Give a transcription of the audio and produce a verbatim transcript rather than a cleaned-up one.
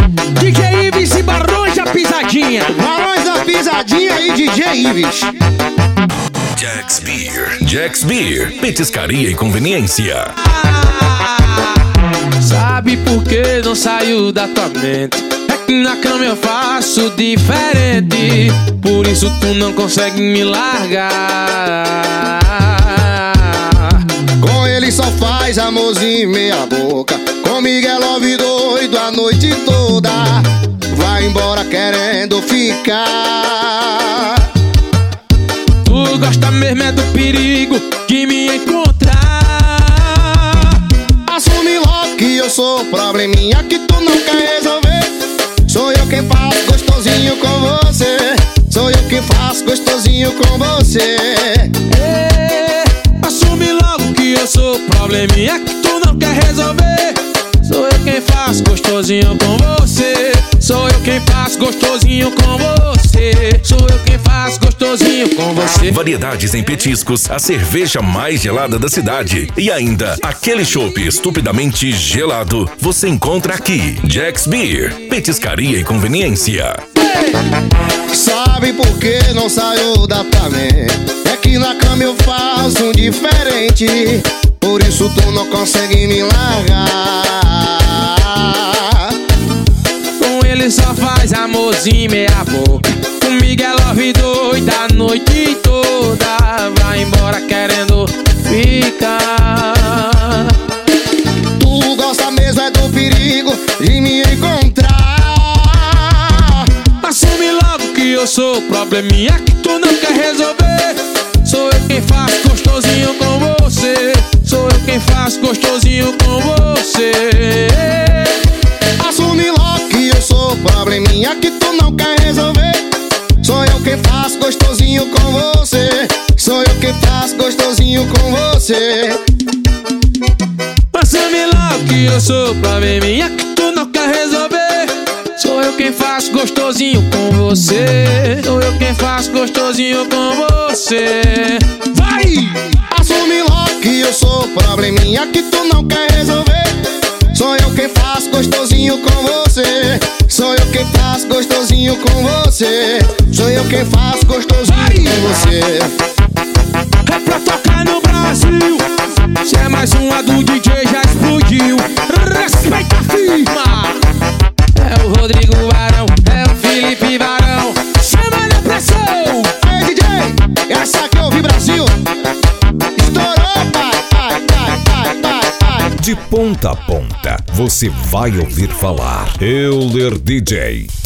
D J Ives e Barões da Pisadinha. Barões da Pisadinha e D J Ives. Jack's Beer. Jack's Beer. Petiscaria e conveniência. Sabe por que não saiu da tua mente? É que na cama eu faço diferente. Por isso tu não consegue me largar. Com ele só faz amorzinho meia boca. Comigo é love doido a noite toda. Vai embora querendo ficar. Tu gosta mesmo é do perigo de me encontrar. Assume logo que eu sou probleminha que tu não quer resolver. Sou eu quem faço gostosinho com você. Sou eu quem faço gostosinho com você. É, assume logo que eu sou probleminha que tu não quer resolver. Sou eu quem faço gostosinho com você. Sou eu quem faço gostosinho com você. Sou eu quem faço gostosinho com você. Variedades em petiscos, a cerveja mais gelada da cidade. E ainda, aquele chopp estupidamente gelado. Você encontra aqui. Jack's Beer. Petiscaria e conveniência. Sabe por que não saiu da tua mente? É que na cama eu faço um diferente. Por isso tu não consegue me largar. Com ele só faz amorzinho meia boca. Comigo é love doida a noite toda. Vai embora querendo ficar. Tu gosta mesmo é do perigo de me encontrar. Assume logo que eu sou probleminha que tu não quer resolver. Sou eu quem faço gostosinho com você. Sou eu quem faço gostosinho com você. Assume logo que eu sou probleminha que tu não quer resolver. Sou eu quem faço gostosinho com você. Sou eu quem faço gostosinho com você. Assume logo que eu sou probleminha que tu não quer resolver. Sou eu quem faço gostosinho com você. Sou eu quem faço gostosinho com você. Vai! Assume logo que eu sou probleminha que tu não quer resolver. Sou eu quem faço gostosinho com você. Sou eu quem faço gostosinho com você. Sou eu quem faço gostosinho com você. É pra tocar no Brasil. Se é mais uma do D J já explodiu. Respeita a firma. É o Rodrigo Varão, é o Felipe Varão. Chama na pressão. Ei D J, essa aqui é o Brasil. Estourou, pai, pai, pai, pai, pai, pai. De ponta a ponta, você vai ouvir falar. Euler D J.